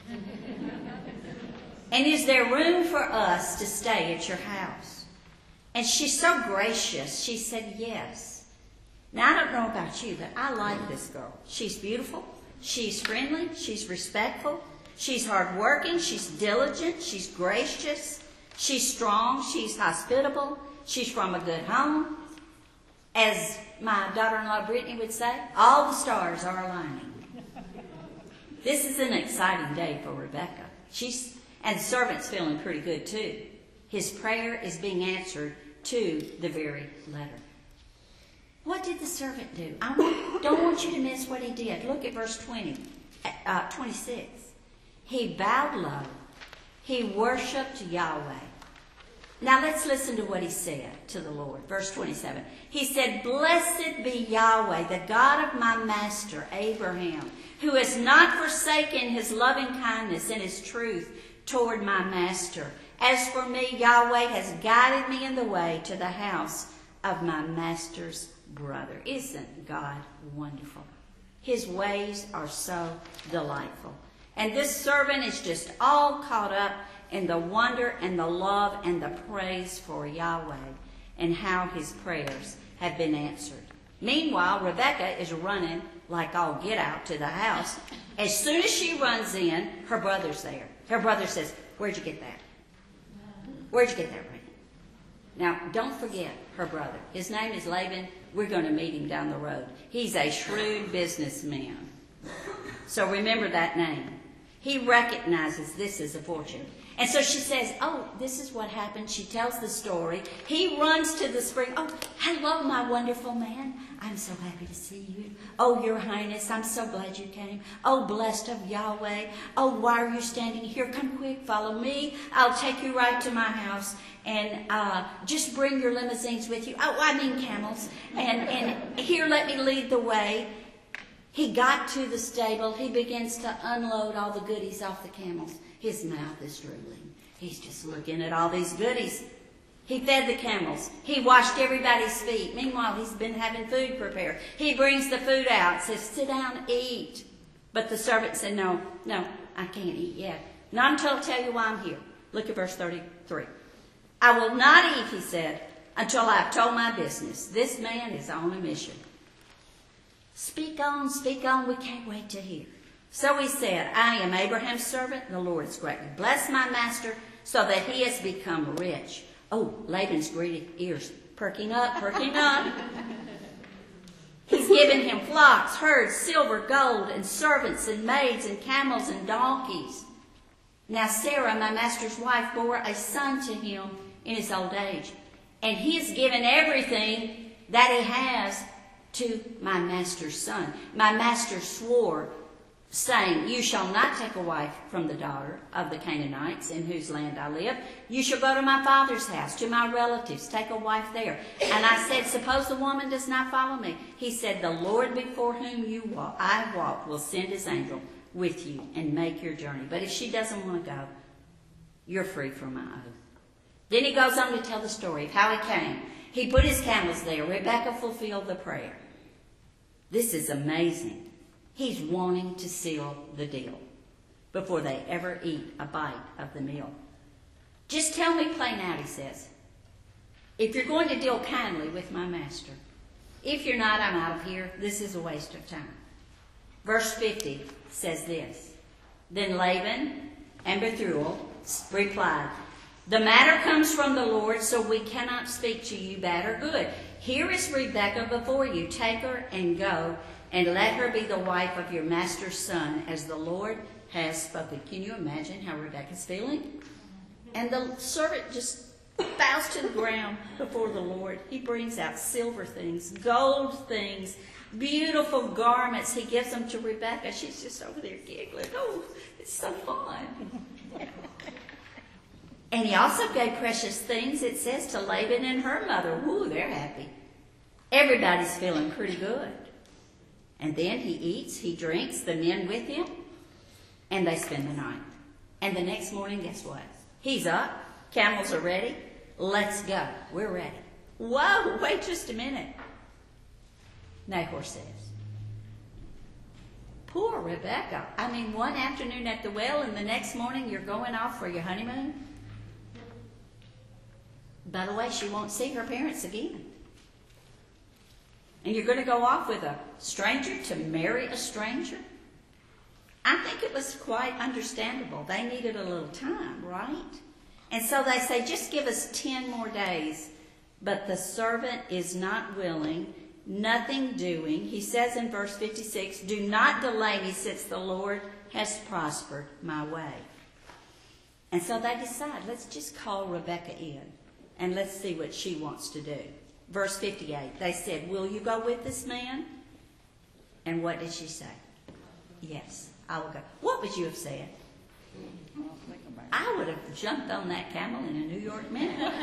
And is there room for us to stay at your house?" And she's so gracious. She said, "Yes." Now, I don't know about you, but I like this girl. She's beautiful. She's friendly. She's respectful. She's hardworking, she's diligent, she's gracious, she's strong, she's hospitable, she's from a good home. As my daughter-in-law Brittany would say, all the stars are aligning. This is an exciting day for Rebecca. She's, and the servant's feeling pretty good too. His prayer is being answered to the very letter. What did the servant do? I want, don't want you to miss what he did. Look at verse twenty, uh, twenty-six. He bowed low. He worshipped Yahweh. Now let's listen to what he said to the Lord. Verse twenty-seven. He said, "Blessed be Yahweh, the God of my master Abraham, who has not forsaken his loving kindness and his truth toward my master. As for me, Yahweh has guided me in the way to the house of my master's brother." Isn't God wonderful? His ways are so delightful. And this servant is just all caught up in the wonder and the love and the praise for Yahweh and how his prayers have been answered. Meanwhile, Rebecca is running like all get out to the house. As soon as she runs in, her brother's there. Her brother says, "Where'd you get that? Where'd you get that ring?" Now, don't forget her brother. His name is Laban. We're going to meet him down the road. He's a shrewd businessman. So remember that name. He recognizes this as a fortune. And so she says, "Oh, this is what happened." She tells the story. He runs to the spring. "Oh, hello, my wonderful man. I'm so happy to see you. Oh, your highness, I'm so glad you came. Oh, blessed of Yahweh. Oh, why are you standing here? Come quick, follow me. I'll take you right to my house. And uh, just bring your limousines with you. Oh, I mean camels. And, and here, let me lead the way." He got to the stable. He begins to unload all the goodies off the camels. His mouth is drooling. He's just looking at all these goodies. He fed the camels. He washed everybody's feet. Meanwhile, he's been having food prepared. He brings the food out, says, "Sit down, eat." But the servant said, "No, no, I can't eat yet. Not until I tell you why I'm here." Look at verse thirty-three. "I will not eat," he said, "until I've told my business." This man is on a mission. "Speak on, speak on, we can't wait to hear." So he said, "I am Abraham's servant. The Lord has greatly blessed my master so that he has become rich." Oh, Laban's greedy ears perking up, perking up. He's given him flocks, herds, silver, gold, and servants, and maids, and camels, and donkeys. Now Sarah, my master's wife, bore a son to him in his old age. And he has given everything that he has to my master's son. My master swore, saying, "You shall not take a wife from the daughter of the Canaanites in whose land I live. You shall go to my father's house, to my relatives, take a wife there." And I said, "Suppose the woman does not follow me?" He said, "The Lord before whom you walk, I walk will send his angel with you and make your journey. But if she doesn't want to go, you're free from my oath." Then he goes on to tell the story of how he came. He put his camels there. Rebecca fulfilled the prayer. This is amazing. He's wanting to seal the deal before they ever eat a bite of the meal. "Just tell me plain out," he says, "if you're going to deal kindly with my master. If you're not, I'm out of here. This is a waste of time." Verse fifty says this. Then Laban and Bethuel replied, "The matter comes from the Lord, so we cannot speak to you bad or good. Here is Rebekah before you. Take her and go, and let her be the wife of your master's son, as the Lord has spoken." Can you imagine how Rebekah's feeling? And the servant just bows to the ground before the Lord. He brings out silver things, gold things, beautiful garments. He gives them to Rebekah. She's just over there giggling. Oh, it's so fun. And he also gave precious things, it says, to Laban and her mother. Woo, they're happy. Everybody's feeling pretty good. And then he eats, he drinks, the men with him, and they spend the night. And the next morning, guess what? He's up, camels are ready, let's go, we're ready. Whoa, wait just a minute. Nahor says, "Poor Rebecca. I mean, one afternoon at the well and the next morning you're going off for your honeymoon? By the way, she won't see her parents again. And you're going to go off with a stranger to marry a stranger?" I think it was quite understandable. They needed a little time, right? And so they say, just give us ten more days. But the servant is not willing, nothing doing. He says in verse fifty-six, do not delay me, since the Lord has prospered my way. And so they decide, let's just call Rebekah in, and let's see what she wants to do. Verse fifty-eight, they said, will you go with this man? And what did she say? Yes, I will go. What would you have said? I would have jumped on that camel in a New York minute.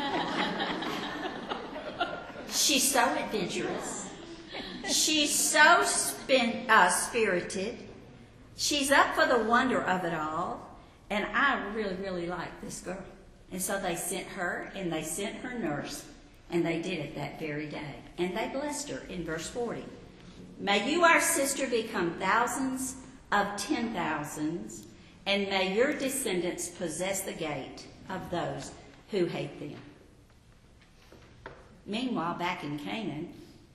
She's so adventurous. She's so spin, uh, spirited. She's up for the wonder of it all. And I really, really like this girl. And so they sent her, and they sent her nurse, and they did it that very day. And they blessed her in verse forty. May you, our sister, become thousands of ten thousands, and may your descendants possess the gate of those who hate them. Meanwhile, back in Canaan,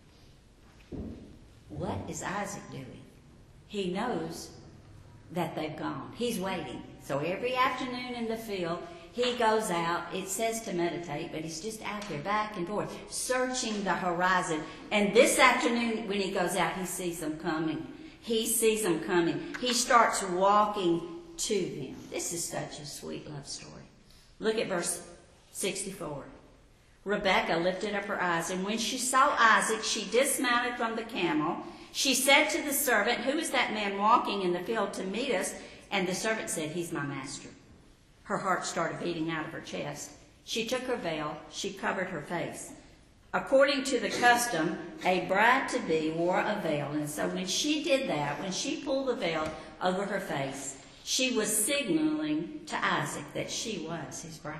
what is Isaac doing? He knows that they've gone. He's waiting. So every afternoon in the field, he goes out. It says to meditate, but he's just out there back and forth, searching the horizon. And this afternoon, when he goes out, he sees them coming. He sees them coming. He starts walking to them. This is such a sweet love story. Look at verse sixty-four. Rebekah lifted up her eyes, and when she saw Isaac, she dismounted from the camel. She said to the servant, who is that man walking in the field to meet us? And the servant said, he's my master. Her heart started beating out of her chest. She took her veil. She covered her face. According to the custom, a bride-to-be wore a veil. And so when she did that, when she pulled the veil over her face, she was signaling to Isaac that she was his bride.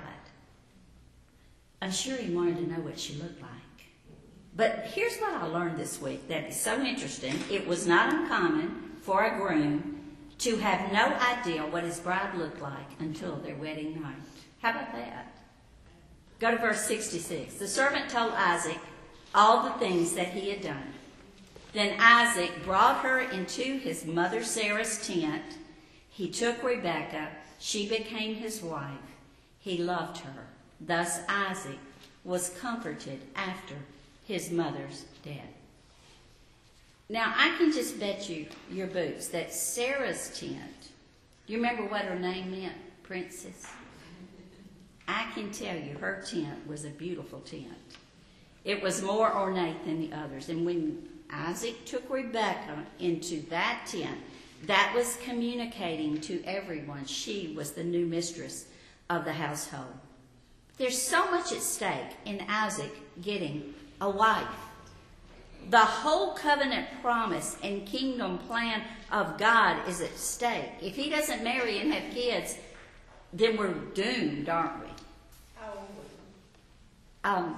I'm sure he wanted to know what she looked like. But here's what I learned this week that is so interesting. It was not uncommon for a groom to have no idea what his bride looked like until their wedding night. How about that? Go to verse sixty-six. The servant told Isaac all the things that he had done. Then Isaac brought her into his mother Sarah's tent. He took Rebekah. She became his wife. He loved her. Thus Isaac was comforted after his mother's death. Now, I can just bet you your boots that Sarah's tent, do you remember what her name meant, princess? I can tell you her tent was a beautiful tent. It was more ornate than the others. And when Isaac took Rebekah into that tent, that was communicating to everyone she was the new mistress of the household. There's so much at stake in Isaac getting a wife. The whole covenant promise and kingdom plan of God is at stake. If he doesn't marry and have kids, then we're doomed, aren't we? How old was he? Um,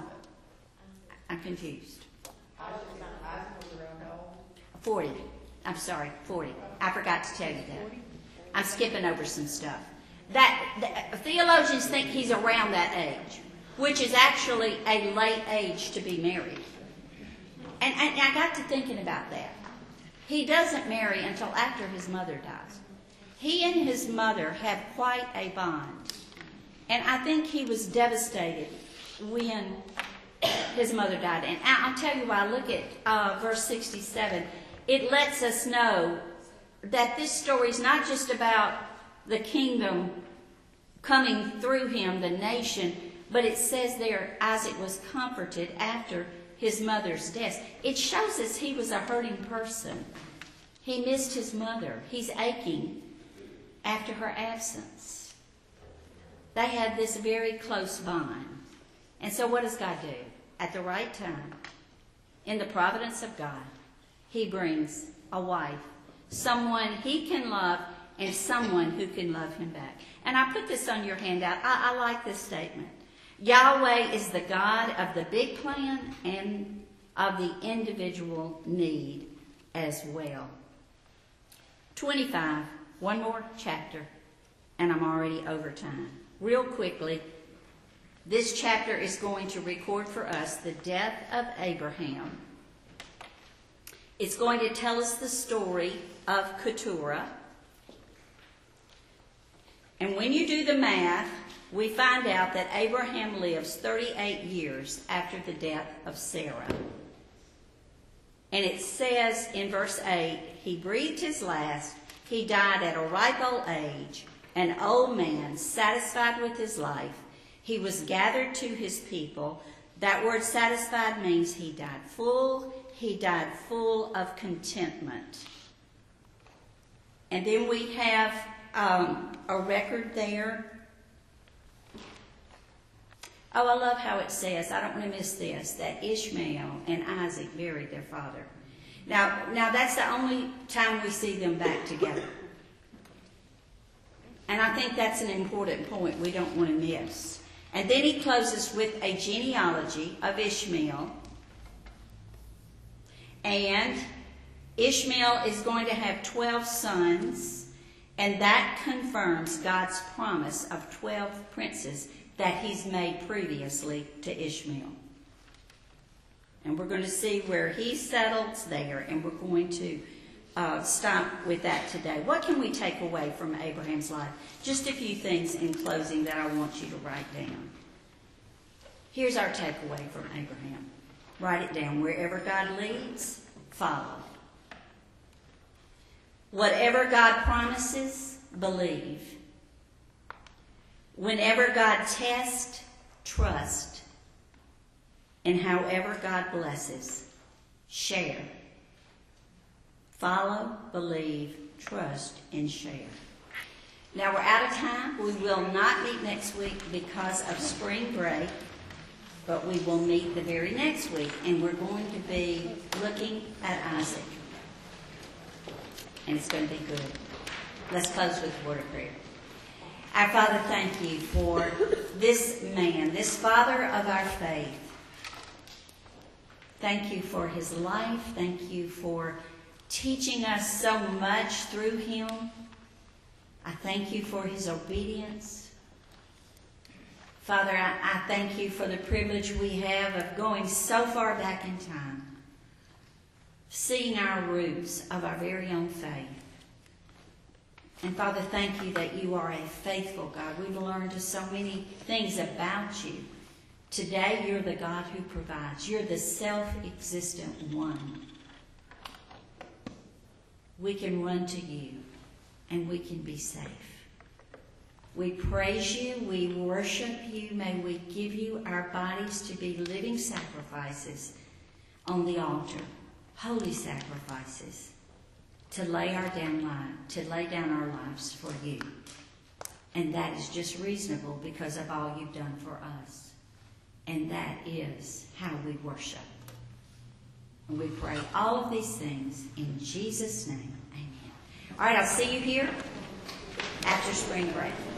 I'm confused. Isaac was around how old? forty. I'm sorry, forty. I forgot to tell you that. I'm skipping over some stuff. That the, theologians think he's around that age, which is actually a late age to be married. And, and I got to thinking about that. He doesn't marry until after his mother dies. He and his mother have quite a bond. And I think he was devastated when his mother died. And I'll tell you why. Look at uh, verse sixty-seven. It lets us know that this story is not just about the kingdom coming through him, the nation, but it says there Isaac was comforted after his mother's death. It shows us he was a hurting person. He missed his mother. He's aching after her absence. They had this very close bond. And so what does God do? At the right time, in the providence of God, he brings a wife, someone he can love and someone who can love him back. And I put this on your handout. I, I like this statement. Yahweh is the God of the big plan and of the individual need as well. twenty-five, one more chapter, and I'm already over time. Real quickly, this chapter is going to record for us the death of Abraham. It's going to tell us the story of Keturah. And when you do the math, we find out that Abraham lives thirty-eight years after the death of Sarah. And it says in verse eight, he breathed his last, he died at a ripe old age, an old man, satisfied with his life. He was gathered to his people. That word satisfied means he died full, he died full of contentment. And then we have um, a record there. Oh, I love how it says, I don't want to miss this, that Ishmael and Isaac buried their father. Now, now that's the only time we see them back together. And I think that's an important point we don't want to miss. And then he closes with a genealogy of Ishmael. And Ishmael is going to have twelve sons, and that confirms God's promise of twelve princes that he's made previously to Ishmael. And we're going to see where he settles there, and we're going to uh, stop with that today. What can we take away from Abraham's life? Just a few things in closing that I want you to write down. Here's our takeaway from Abraham. Write it down. Wherever God leads, follow. Whatever God promises, believe. Whenever God tests, trust. And however God blesses, share. Follow, believe, trust, and share. Now we're out of time. We will not meet next week because of spring break, but we will meet the very next week, and we're going to be looking at Isaac. And it's going to be good. Let's close with a word of prayer. Our Father, thank you for this man, this father of our faith. Thank you for his life. Thank you for teaching us so much through him. I thank you for his obedience. Father, I, I thank you for the privilege we have of going so far back in time, seeing our roots of our very own faith. And Father, thank you that you are a faithful God. We've learned so many things about you. Today, you're the God who provides. You're the self-existent one. We can run to you, and we can be safe. We praise you. We worship you. May we give you our bodies to be living sacrifices on the altar, holy sacrifices, to lay our down life, to lay down our lives for you. And that is just reasonable because of all you've done for us. And that is how we worship. And we pray all of these things in Jesus' name. Amen. All right, I'll see you here after spring break.